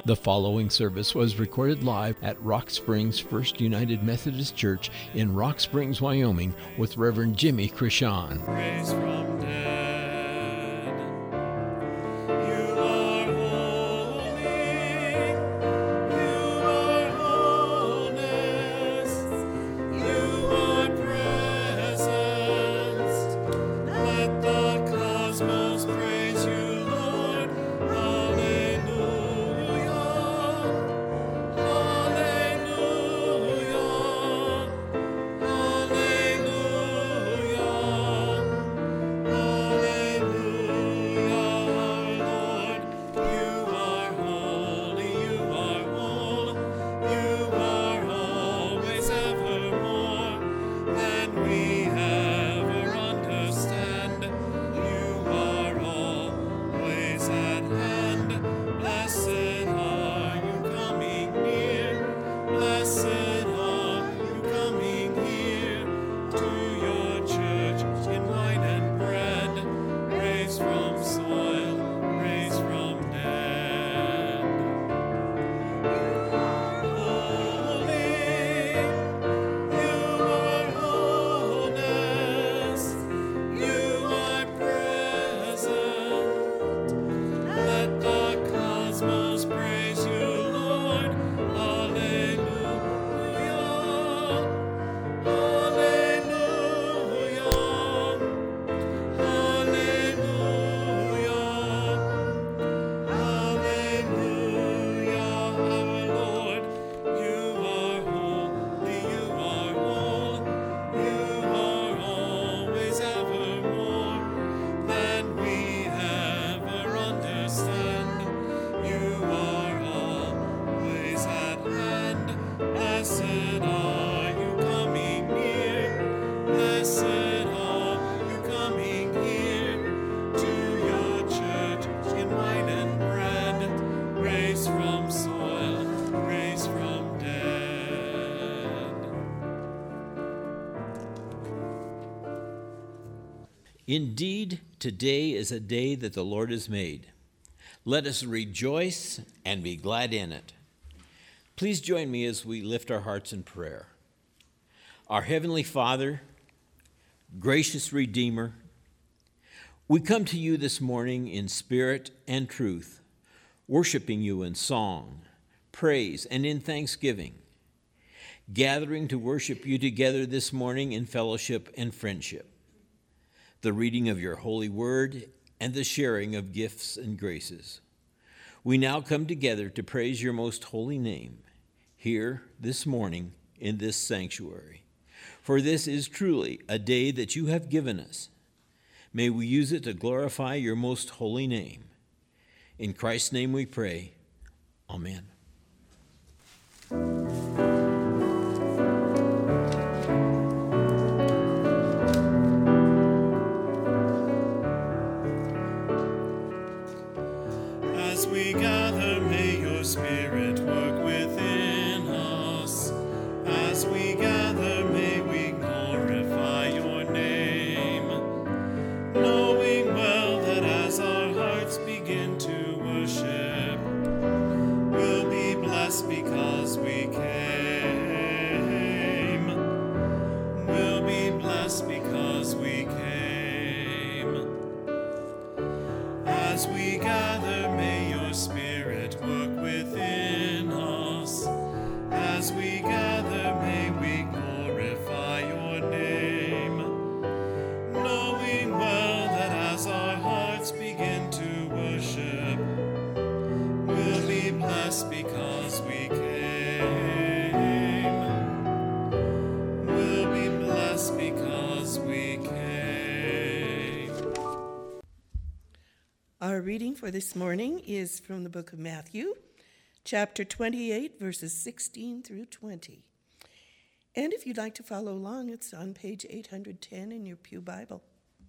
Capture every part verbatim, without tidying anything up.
The following service was recorded live at Rock Springs First United Methodist Church in Rock Springs, Wyoming, with Reverend Jimmy Krishan. Praise from dead. You are holy. You are wholeness. You are presence. Let the cosmos praise you, Lord. Hallelujah. Hallelujah. Hallelujah. Hallelujah, Lord. You are holy, you are whole, you are always evermore than we ever understand. You are always at hand. Blessed are you coming near. Blessed are you coming here to your church in wine and bread, raised from soil, raised from dead. You are holy, you are wholeness, you are present. Let the cosmos praise you, Lord. Hallelujah. Hallelujah. Hallelujah. Hallelujah, our Lord. You are holy, you are whole, you are always evermore than we ever understand. You are always at hand. Blessed are you coming near. Blessed are you coming here to your church in wine and bread, raised from soil, raised from dead. Indeed, today is a day that the Lord has made. Let us rejoice and be glad in it. Please join me as we lift our hearts in prayer. Our Heavenly Father, gracious Redeemer, we come to you this morning in spirit and truth, worshiping you in song, praise, and in thanksgiving, gathering to worship you together this morning in fellowship and friendship, the reading of your holy word, and the sharing of gifts and graces. We now come together to praise your most holy name here this morning in this sanctuary. For this is truly a day that you have given us. May we use it to glorify your most holy name. In Christ's name we pray. Amen. As we gather, may your Spirit work within us. As we gather, may we glorify your name, knowing well that as our hearts begin to worship, we'll be blessed because we came. We'll be blessed because we came. As we gather, may your Spirit work within us. As we gather, may we glorify your name, knowing well that as our hearts begin to worship, we'll be blessed because we came. We'll be blessed because we came. Our reading for this morning is from the book of Matthew, chapter twenty-eight, verses sixteen through twenty. And if you'd like to follow along, it's on page eight hundred ten in your Pew Bible.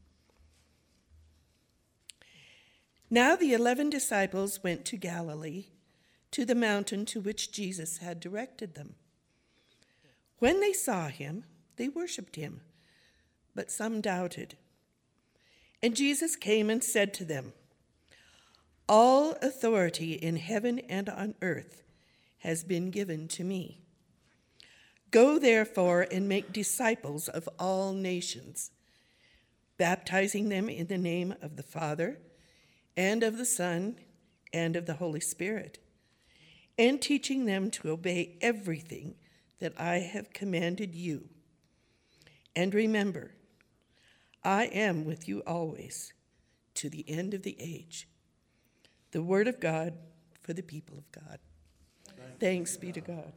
Now the eleven disciples went to Galilee, to the mountain to which Jesus had directed them. When they saw him, they worshipped him, but some doubted. And Jesus came and said to them, All authority in heaven and on earth has been given to me. Go therefore and make disciples of all nations, baptizing them in the name of the Father and of the Son and of the Holy Spirit, and teaching them to obey everything that I have commanded you. And remember, I am with you always, to the end of the age. The word of God for the people of God. Thanks be to God.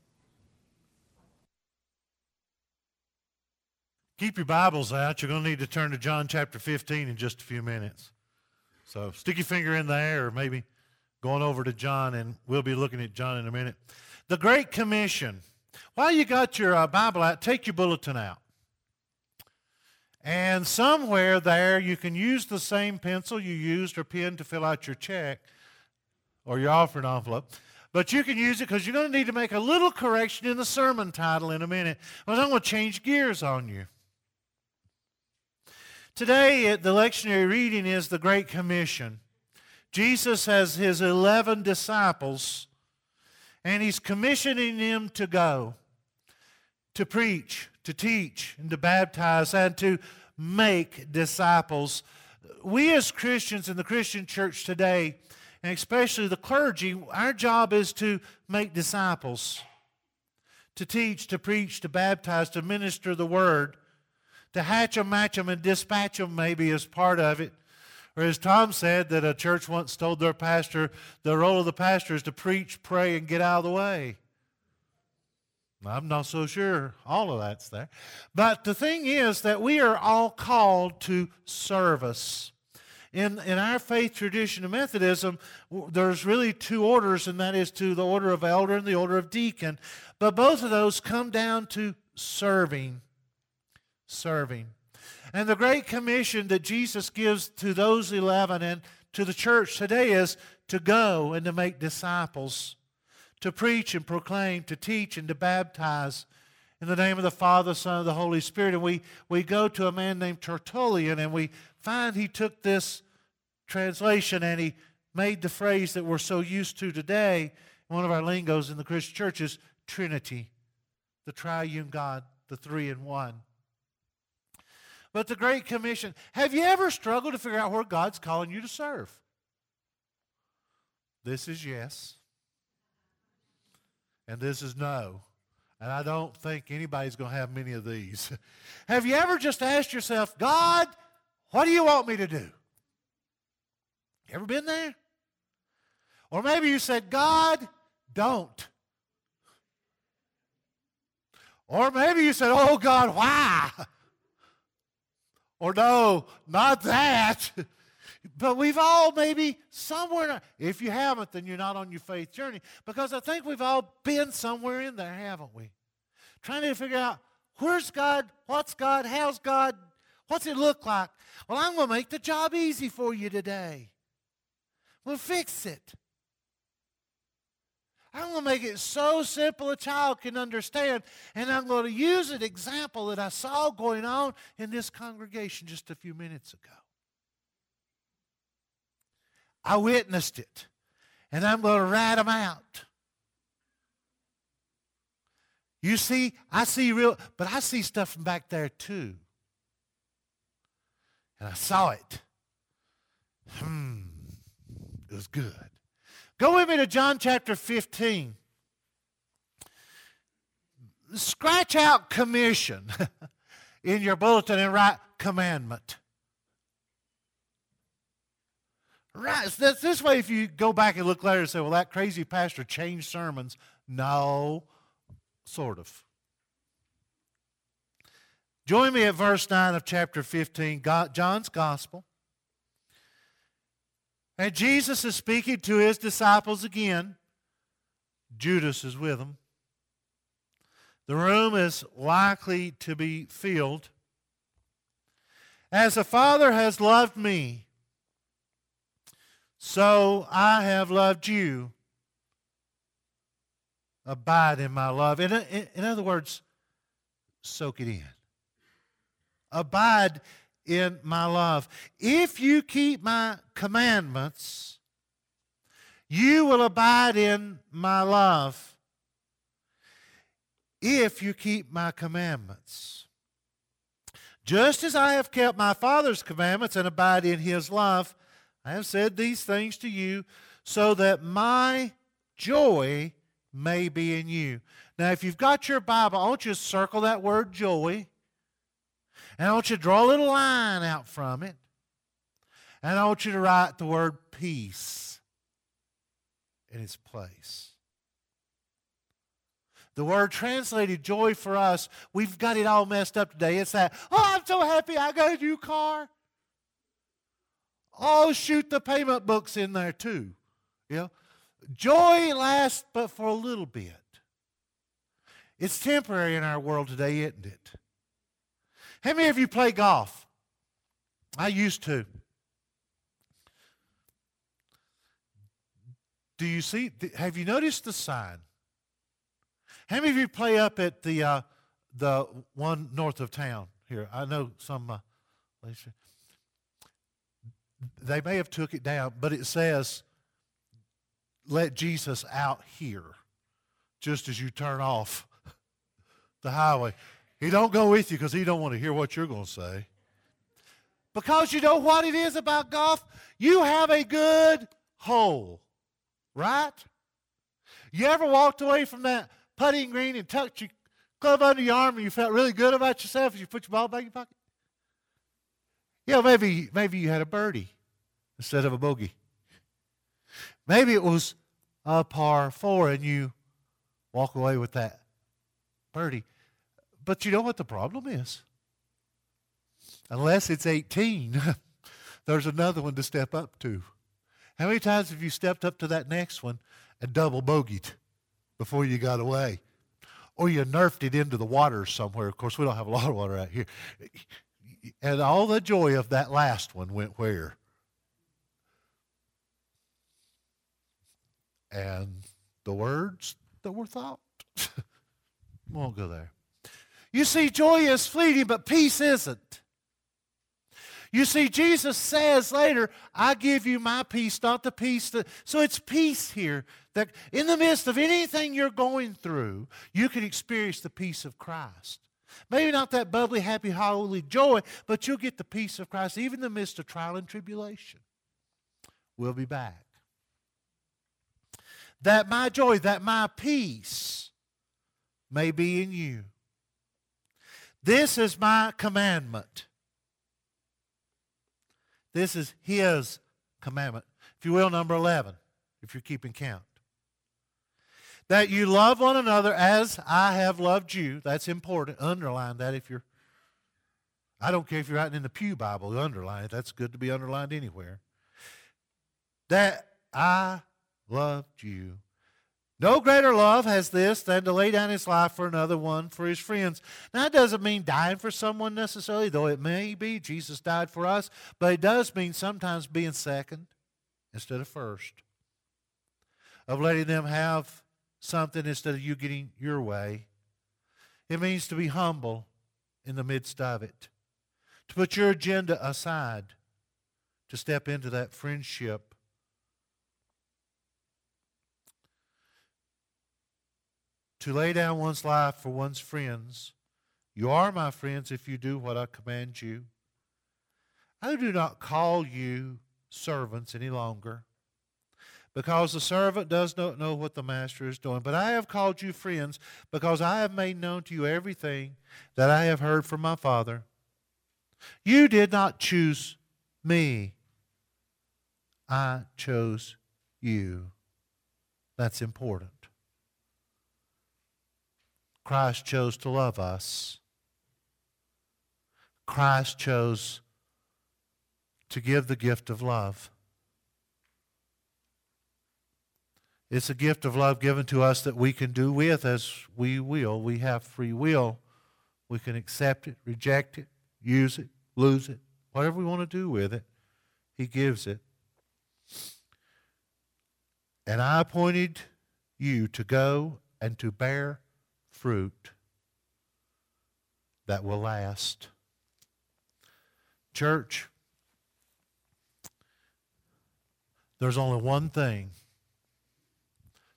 Keep your Bibles out. You're going to need to turn to John chapter fifteen in just a few minutes. So stick your finger in there, or maybe going over to John, and we'll be looking at John in a minute. The Great Commission. While you got your uh, Bible out, take your bulletin out. And somewhere there, you can use the same pencil you used or pen to fill out your check or your offering envelope. But you can use it because you're going to need to make a little correction in the sermon title in a minute. Well, I'm going to change gears on you. Today, the lectionary reading is the Great Commission. Jesus has his eleven disciples, and he's commissioning them to go, to preach, to teach, and to baptize, and to make disciples. We as Christians in the Christian church today, and especially the clergy, our job is to make disciples, to teach, to preach, to baptize, to minister the word, to hatch them, match them, and dispatch them maybe as part of it. Or as Tom said, that a church once told their pastor, the role of the pastor is to preach, pray, and get out of the way. I'm not so sure all of that's there. But the thing is that we are all called to service. In, in our faith tradition of Methodism, there's really two orders, and that is to the order of elder and the order of deacon. But both of those come down to serving. Serving. And the Great Commission that Jesus gives to those eleven and to the church today is to go and to make disciples, to preach and proclaim, to teach and to baptize in the name of the Father, Son, and the Holy Spirit. And we, we go to a man named Tertullian, and we find he took this translation and he made the phrase that we're so used to today, one of our lingos in the Christian church is Trinity, the triune God, the three in one. But the Great Commission, have you ever struggled to figure out where God's calling you to serve? This is yes. And this is no. And I don't think anybody's going to have many of these. Have you ever just asked yourself, God, what do you want me to do? You ever been there? Or maybe you said, God, don't. Or maybe you said, oh God, why? Or no, not that. But we've all maybe somewhere, if you haven't, then you're not on your faith journey. Because I think we've all been somewhere in there, haven't we? Trying to figure out, where's God? What's God? How's God? What's it look like? Well, I'm going to make the job easy for you today. We'll fix it. I'm going to make it so simple a child can understand, and I'm going to use an example that I saw going on in this congregation just a few minutes ago. I witnessed it, and I'm going to write them out. You see, I see real, but I see stuff from back there too. And I saw it. Hmm, it was good. Go with me to John chapter fifteen. Scratch out commission in your bulletin and write commandment. Right. This, this way, if you go back and look later and say, well, that crazy pastor changed sermons. No, sort of. Join me at verse nine of chapter fifteen, God, John's Gospel. And Jesus is speaking to his disciples again. Judas is with them. The room is likely to be filled. As the Father has loved me, so I have loved you. Abide in my love. In, in, in other words, soak it in. Abide in my love. If you keep my commandments, You will abide in my love if you keep my commandments. Just as I have kept my Father's commandments and abide in his love, I have said these things to you so that my joy may be in you. Now, if you've got your Bible, I want you to circle that word joy. And I want you to draw a little line out from it. And I want you to write the word peace in its place. The word translated joy for us, we've got it all messed up today. It's that, oh, I'm so happy I got a new car. Oh, shoot, the payment book's in there too. You know, joy lasts but for a little bit. It's temporary in our world today, isn't it? How many of you play golf? I used to. Do you see, have you noticed the sign? How many of you play up at the uh, the one north of town here? I know some, uh, they may have took it down, but it says, let Jesus out here, just as you turn off the highway. He don't go with you because he don't want to hear what you're going to say. Because you know what it is about golf? You have a good hole, right? You ever walked away from that putting green and tucked your glove under your arm and you felt really good about yourself as you put your ball back in your pocket? Yeah, maybe, maybe you had a birdie instead of a bogey. Maybe it was a par four and you walk away with that birdie. But you know what the problem is? Unless it's eighteen, there's another one to step up to. How many times have you stepped up to that next one and double bogeyed before you got away? Or you nerfed it into the water somewhere. Of course, we don't have a lot of water out here. And all the joy of that last one went where? And the words that were thought. We won't go there. You see, joy is fleeting, but peace isn't. You see, Jesus says later, I give you my peace, not the peace that... So it's peace here, that in the midst of anything you're going through, you can experience the peace of Christ. Maybe not that bubbly, happy, holy joy, but you'll get the peace of Christ even in the midst of trial and tribulation. We'll be back. That my joy, that my peace may be in you. This is my commandment. This is his commandment. If you will, number eleven, if you're keeping count. That you love one another as I have loved you. That's important. Underline that if you're, I don't care if you're writing in the Pew Bible, underline it. That's good to be underlined anywhere. That I loved you. No greater love has this than to lay down his life for another one, for his friends. Now, that doesn't mean dying for someone necessarily, though it may be. Jesus died for us. But it does mean sometimes being second instead of first. Of letting them have something instead of you getting your way. It means to be humble in the midst of it. To put your agenda aside. To step into that friendship. To lay down one's life for one's friends. You are my friends if you do what I command you. I do not call you servants any longer, because the servant does not know what the master is doing. But I have called you friends, because I have made known to you everything that I have heard from my Father. You did not choose me. I chose you. That's important. Christ chose to love us. Christ chose to give the gift of love. It's a gift of love given to us that we can do with as we will. We have free will. We can accept it, reject it, use it, lose it, whatever we want to do with it. He gives it. And I appointed you to go and to bear fruit that will last. Church, there's only one thing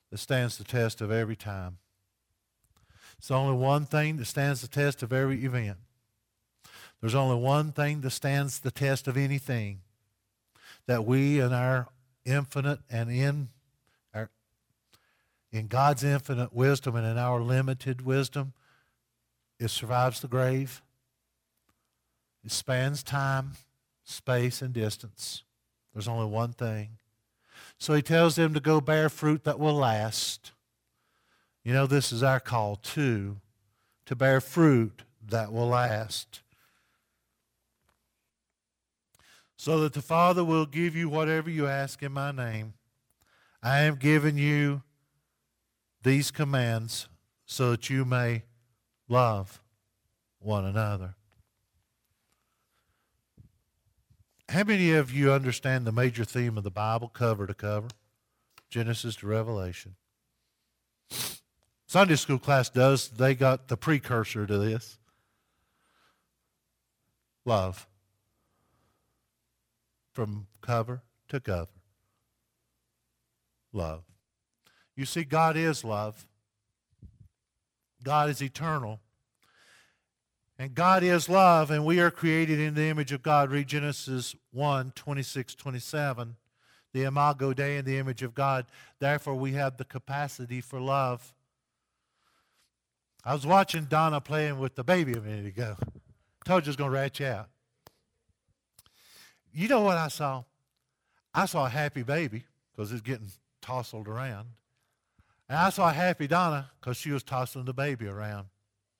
that stands the test of every time. It's only one thing that stands the test of every event. There's only one thing that stands the test of anything, that we in our infinite and in our in God's infinite wisdom and in our limited wisdom, it survives the grave. It spans time, space, and distance. There's only one thing. So he tells them to go bear fruit that will last. You know, this is our call too, to bear fruit that will last. So that the Father will give you whatever you ask in my name. I have given you these commands so that you may love one another. How many of you understand the major theme of the Bible cover to cover? Genesis to Revelation. Sunday school class does. They got the precursor to this. Love. From cover to cover. Love. You see, God is love. God is eternal. And God is love, and we are created in the image of God. Read Genesis one, twenty-six, twenty-seven. The imago Dei, in the image of God. Therefore, we have the capacity for love. I was watching Donna playing with the baby a minute ago. Told you I was going to rat you out. You know what I saw? I saw a happy baby because it's getting tousled around. And I saw a happy Donna because she was tossing the baby around.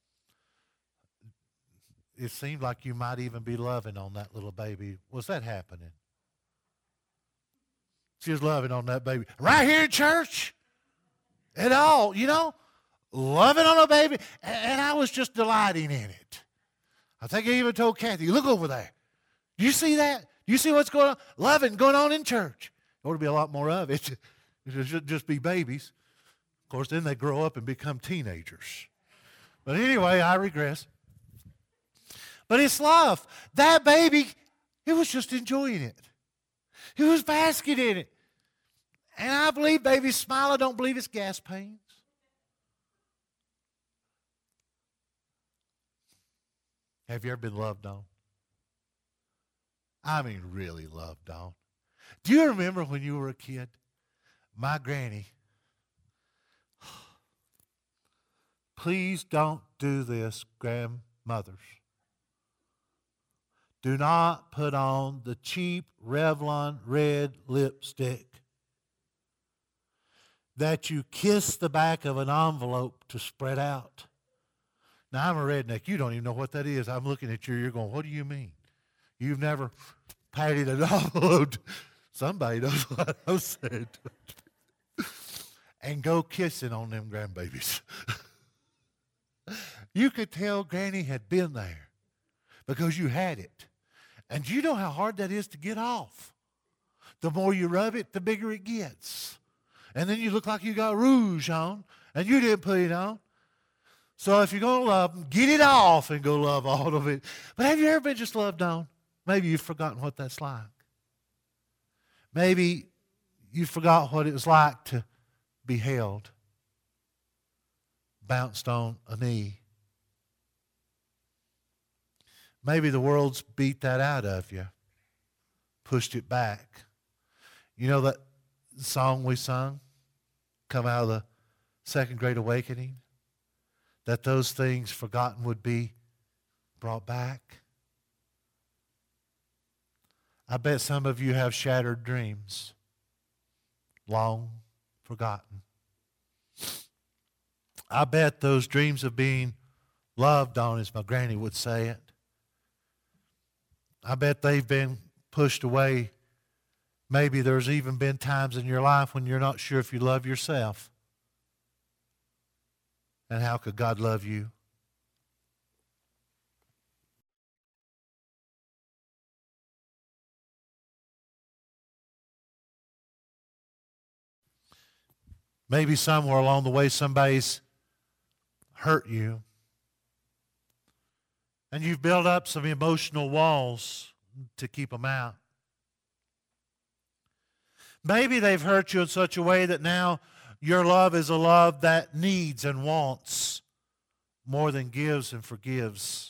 It seemed like you might even be loving on that little baby. Was that happening? She was loving on that baby. Right here in church. At all, you know. Loving on a baby. And I was just delighting in it. I think I even told Kathy, look over there. Do you see that? Do you see what's going on? Loving going on in church. There ought to be a lot more of it. It should just be babies. Of course, then they grow up and become teenagers. But anyway, I regress. But it's love. That baby, he was just enjoying it. He was basking in it. And I believe babies smile. I don't believe it's gas pains. Have you ever been loved on? I mean, really loved on. Do you remember when you were a kid? My granny. Please don't do this, grandmothers. Do not put on the cheap Revlon red lipstick that you kiss the back of an envelope to spread out. Now, I'm a redneck. You don't even know what that is. I'm looking at you. You're going, what do you mean? You've never patted an envelope. Somebody knows what I said. And go kissing on them grandbabies. You could tell Granny had been there because you had it. And you know how hard that is to get off. The more you rub it, the bigger it gets. And then you look like you got rouge on, and you didn't put it on. So if you're going to love them, get it off and go love all of it. But have you ever been just loved on? Maybe you've forgotten what that's like. Maybe you forgot what it was like to be held, bounced on a knee. Maybe the world's beat that out of you, pushed it back. You know that song we sung, come out of the Second Great Awakening? That those things forgotten would be brought back. I bet some of you have shattered dreams, long forgotten. I bet those dreams of being loved on, as my granny would say it, I bet they've been pushed away. Maybe there's even been times in your life when you're not sure if you love yourself. And how could God love you? Maybe somewhere along the way somebody's hurt you. And you've built up some emotional walls to keep them out. Maybe they've hurt you in such a way that now Your love is a love that needs and wants more than gives and forgives.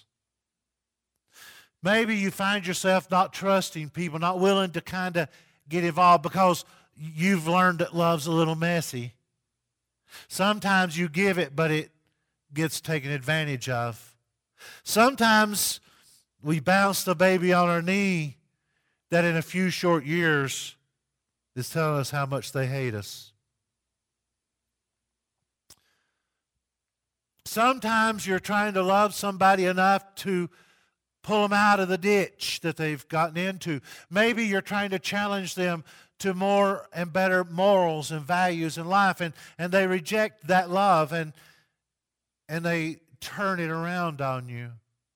Maybe you find yourself not trusting people, not willing to kind of get involved because you've learned that love's a little messy. Sometimes you give it, but it gets taken advantage of. Sometimes we bounce the baby on our knee that in a few short years is telling us how much they hate us. Sometimes you're trying to love somebody enough to pull them out of the ditch that they've gotten into. Maybe you're trying to challenge them to more and better morals and values in life, and, and they reject that love, and, and they turn it around on you.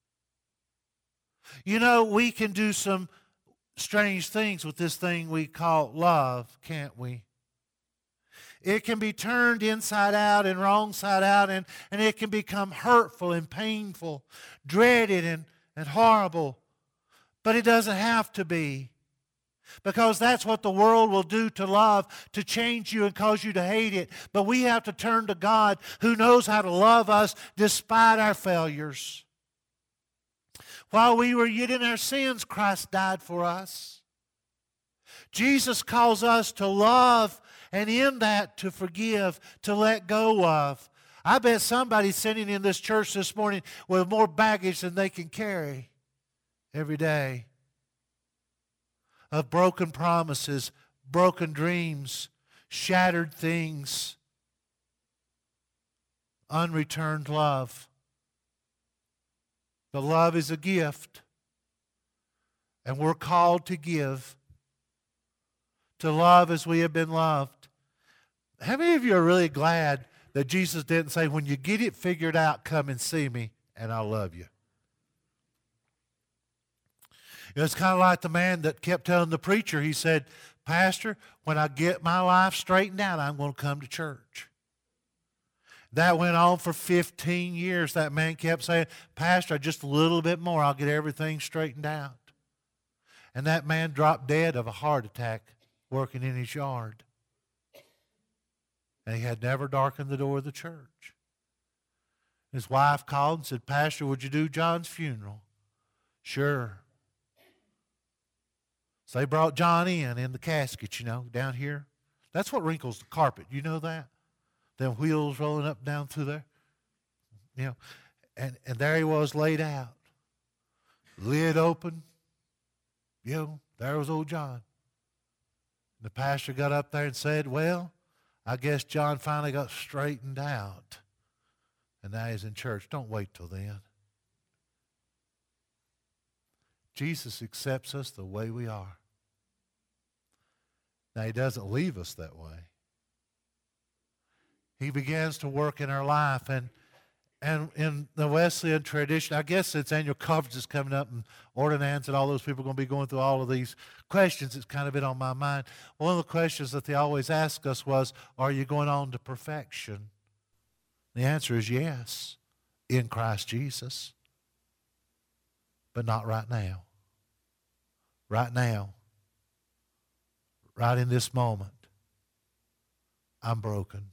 You know, we can do some strange things with this thing we call love, can't we? It can be turned inside out and wrong side out, and, and it can become hurtful and painful, dreaded and, and horrible. But it doesn't have to be. Because that's what the world will do to love, to change you and cause you to hate it. But we have to turn to God who knows how to love us despite our failures. While we were yet in our sins, Christ died for us. Jesus calls us to love, and in that to forgive, to let go of. I bet somebody's sitting in this church this morning with more baggage than they can carry every day. Of broken promises, broken dreams, shattered things, unreturned love. The love is a gift, and we're called to give, to love as we have been loved. How many of you are really glad that Jesus didn't say, when you get it figured out, come and see me, and I'll love you? It's kind of like the man that kept telling the preacher, he said, Pastor, when I get my life straightened out, I'm going to come to church. That went on for fifteen years. That man kept saying, Pastor, just a little bit more, I'll get everything straightened out. And that man dropped dead of a heart attack working in his yard. And he had never darkened the door of the church. His wife called and said, Pastor, would you do John's funeral? Sure. So they brought John in, in the casket, you know, down here. That's what wrinkles the carpet. You know that? Them wheels rolling up down through there. You know, and, and there he was laid out. Lid open. You know, there was old John. The pastor got up there and said, well, I guess John finally got straightened out. And now he's in church. Don't wait till then. Jesus accepts us the way we are. Now, he doesn't leave us that way. He begins to work in our life. And, and in the Wesleyan tradition, I guess it's annual conferences coming up, and ordinands and all those people are going to be going through all of these questions. It's kind of been on my mind. One of the questions that they always ask us was, are you going on to perfection? The answer is yes, in Christ Jesus. But not right now. Right now. Right in this moment. I'm broken.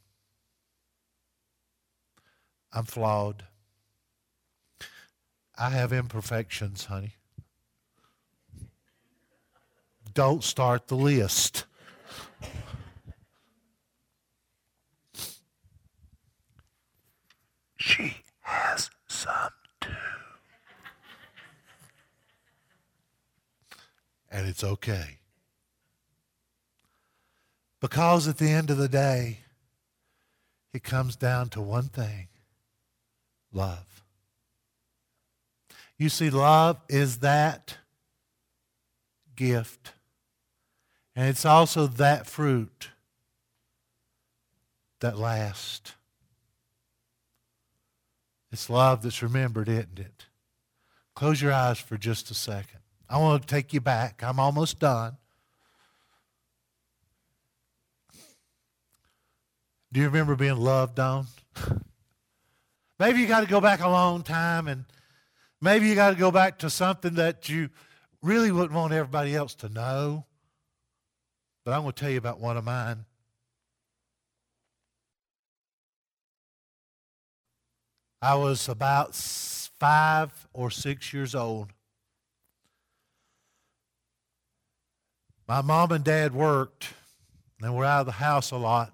I'm flawed. I have imperfections, honey. Don't start the list. She has some too. And it's okay. Because at the end of the day, it comes down to one thing. Love. You see, love is that gift. And it's also that fruit that lasts. It's love that's remembered, isn't it? Close your eyes for just a second. I want to take you back. I'm almost done. Do you remember being loved on? Maybe you got to go back a long time, and maybe you got to go back to something that you really wouldn't want everybody else to know. But I'm going to tell you about one of mine. I was about five or six years old. My mom and dad worked, and were out of the house a lot.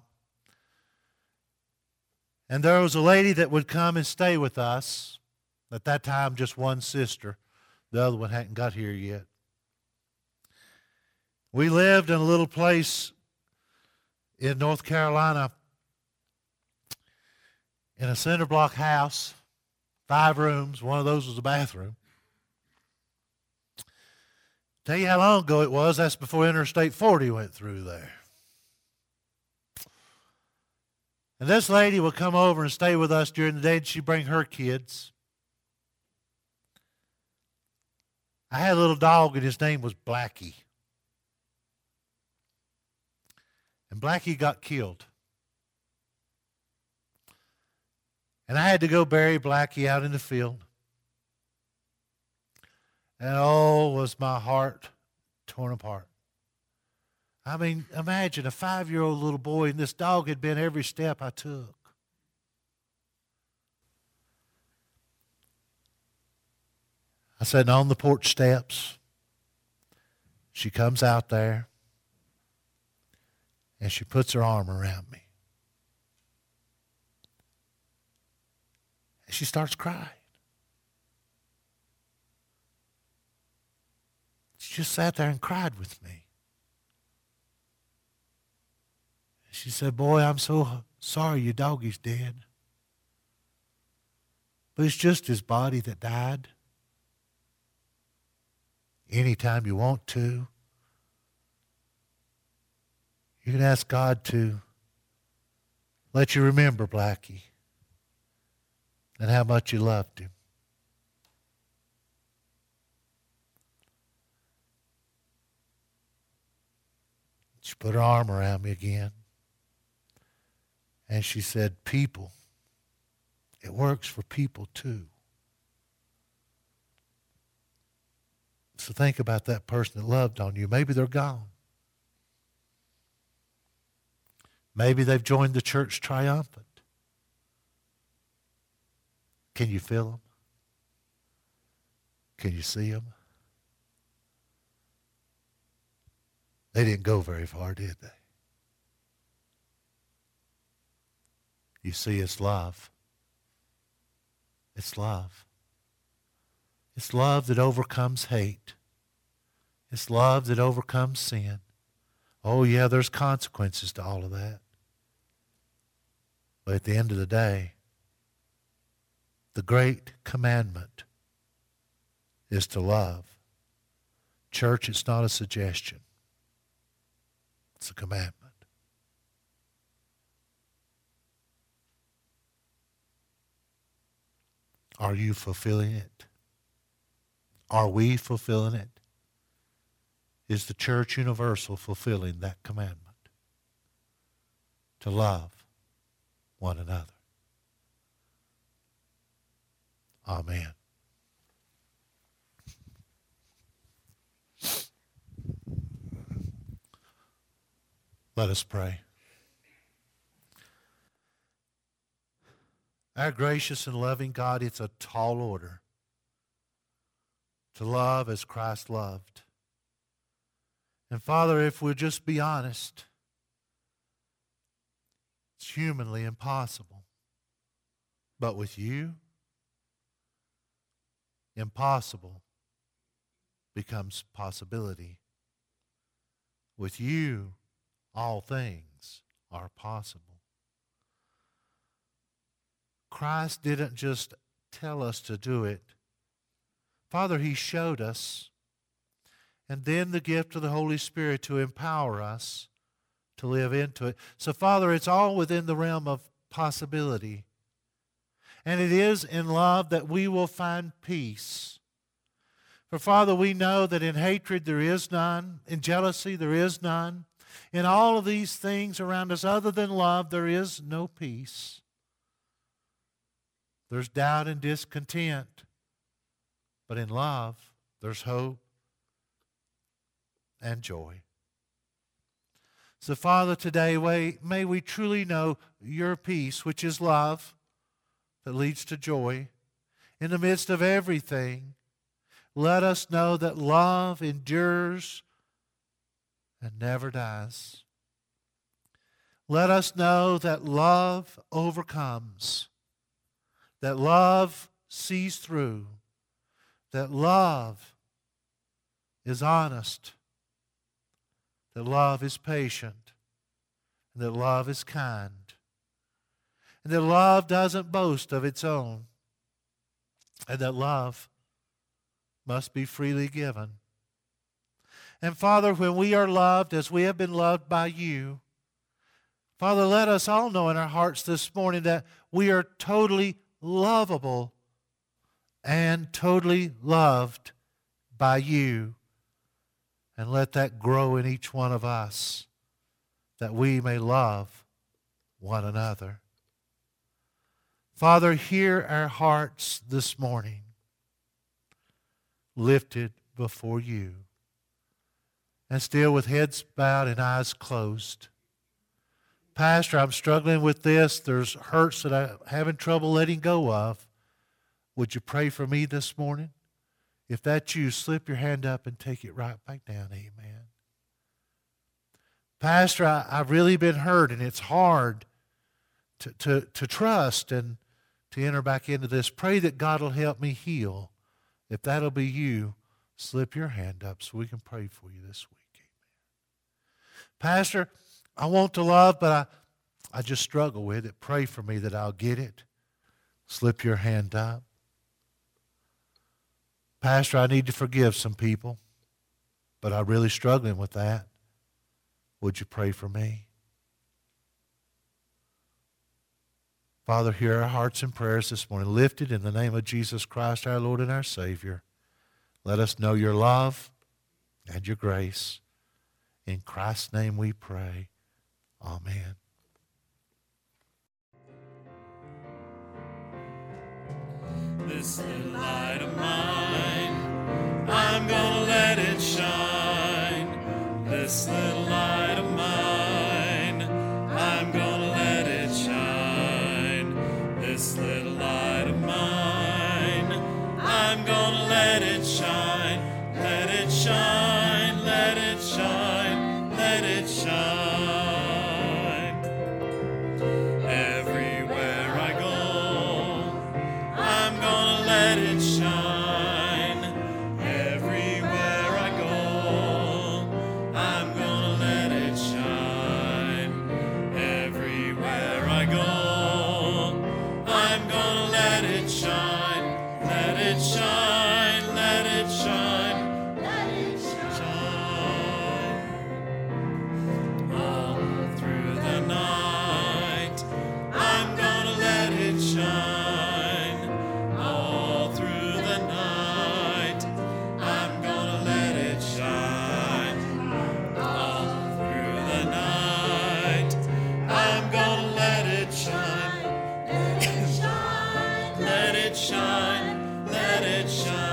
And there was a lady that would come and stay with us. At that time, just one sister. The other one hadn't got here yet. We lived in a little place in North Carolina in a cinder block house, five rooms. One of those was a bathroom. Tell you how long ago it was. That's before Interstate forty went through there. And this lady would come over and stay with us during the day, and she'd bring her kids. I had a little dog, and his name was Blackie. And Blackie got killed. And I had to go bury Blackie out in the field. And oh, was my heart torn apart. I mean, imagine a five-year-old little boy, and this dog had been every step I took. I sat on the porch steps. She comes out there, and she puts her arm around me. And she starts crying. She just sat there and cried with me. She said, "Boy, I'm so sorry your doggy's dead. But it's just his body that died. Anytime you want to, you can ask God to let you remember Blackie and how much you loved him." She put her arm around me again. And she said, "People, it works for people too." So think about that person that loved on you. Maybe they're gone. Maybe they've joined the church triumphant. Can you feel them? Can you see them? They didn't go very far, did they? You see, it's love. It's love. It's love that overcomes hate. It's love that overcomes sin. Oh, yeah, there's consequences to all of that. But at the end of the day, the great commandment is to love. Church, it's not a suggestion. It's a commandment. Are you fulfilling it? Are we fulfilling it? Is the church universal fulfilling that commandment? To love one another. Amen. Let us pray. Our gracious and loving God, it's a tall order to love as Christ loved. And Father, if we'll just be honest, it's humanly impossible. But with you, impossible becomes possibility. With you, all things are possible. Christ didn't just tell us to do it. Father, He showed us. And then the gift of the Holy Spirit to empower us to live into it. So, Father, it's all within the realm of possibility. And it is in love that we will find peace. For, Father, we know that in hatred there is none. In jealousy there is none. In all of these things around us other than love, there is no peace. There's doubt and discontent. But in love, there's hope and joy. So, Father, today may we truly know your peace, which is love. that leads to joy. In the midst of everything, let us know that love endures and never dies. Let us know that love overcomes, that love sees through, that love is honest, that love is patient, and that love is kind, and that love doesn't boast of its own, and that love must be freely given. And Father, when we are loved as we have been loved by you, Father, let us all know in our hearts this morning that we are totally lovable and totally loved by you. And let that grow in each one of us, that we may love one another. Father, hear our hearts this morning, lifted before you, and still with heads bowed and eyes closed. Pastor, I'm struggling with this. There's hurts that I'm having trouble letting go of. Would you pray for me this morning? If that's you, slip your hand up and take it right back down. Amen. Pastor, I, I've really been hurt, and it's hard to, to, to trust and to enter back into this. Pray that God will help me heal. If that'll be you, slip your hand up so we can pray for you this week. Amen. Pastor, I want to love, but I, I just struggle with it. Pray for me that I'll get it. Slip your hand up. Pastor, I need to forgive some people, but I'm really struggling with that. Would you pray for me? Father, hear our hearts and prayers this morning, lifted in the name of Jesus Christ, our Lord and our Savior. Let us know your love and your grace. In Christ's name we pray. Amen. This little light of mine, I'm gonna let it shine. This little light of mine, I'm gonna let it shine. This little light of mine, I'm gonna let it shine. Let it shine, let it shine, let it shine. Everywhere I go, I'm gonna let it shine. Everywhere I go, I'm gonna let it shine. Everywhere I go, I'm gonna let it shine. Let it shine, let it shine, let it shine. All through the night, I'm gonna let it shine. All through the night, I'm gonna let it shine. All through the night, I'm gonna let it shine. Let it shine, let it shine, let it shine.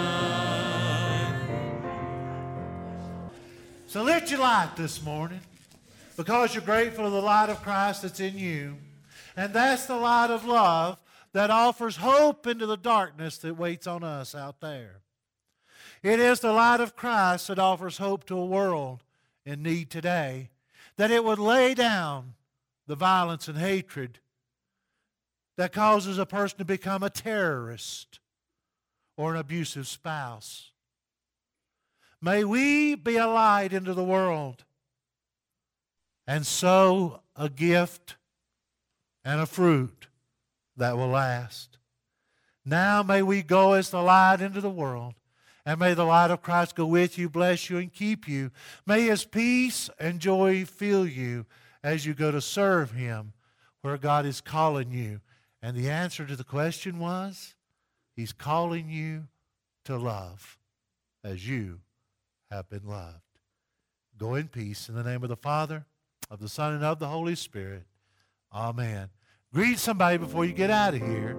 So lift your light this morning because you're grateful for the light of Christ that's in you. And that's the light of love that offers hope into the darkness that waits on us out there. It is the light of Christ that offers hope to a world in need today, that it would lay down the violence and hatred that causes a person to become a terrorist or an abusive spouse. May we be a light into the world and sow a gift and a fruit that will last. Now may we go as the light into the world, and may the light of Christ go with you, bless you, and keep you. May His peace and joy fill you as you go to serve Him where God is calling you. And the answer to the question was, He's calling you to love as you have been loved. Go in peace in the name of the Father, of the Son, and of the Holy Spirit. Amen. Greet somebody before you get out of here.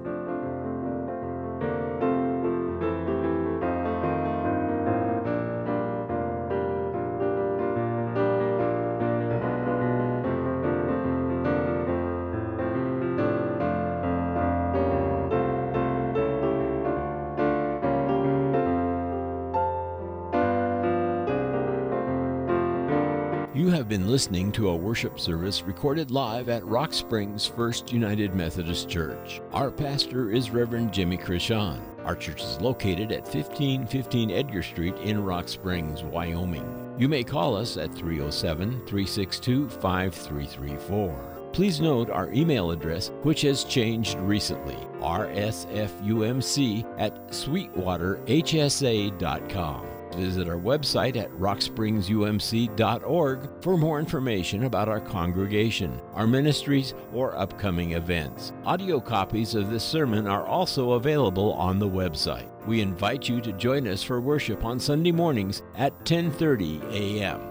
You have been listening to a worship service recorded live at Rock Springs First United Methodist Church. Our pastor is Reverend Jimmy Christian. Our church is located at fifteen fifteen Edgar Street in Rock Springs, Wyoming. You may call us at three oh seven, three six two, five three three four. Please note our email address, which has changed recently, r s f u m c at sweetwater h s a dot com. Visit our website at rock springs u m c dot org for more information about our congregation, our ministries, or upcoming events. Audio copies of this sermon are also available on the website. We invite you to join us for worship on Sunday mornings at ten thirty a m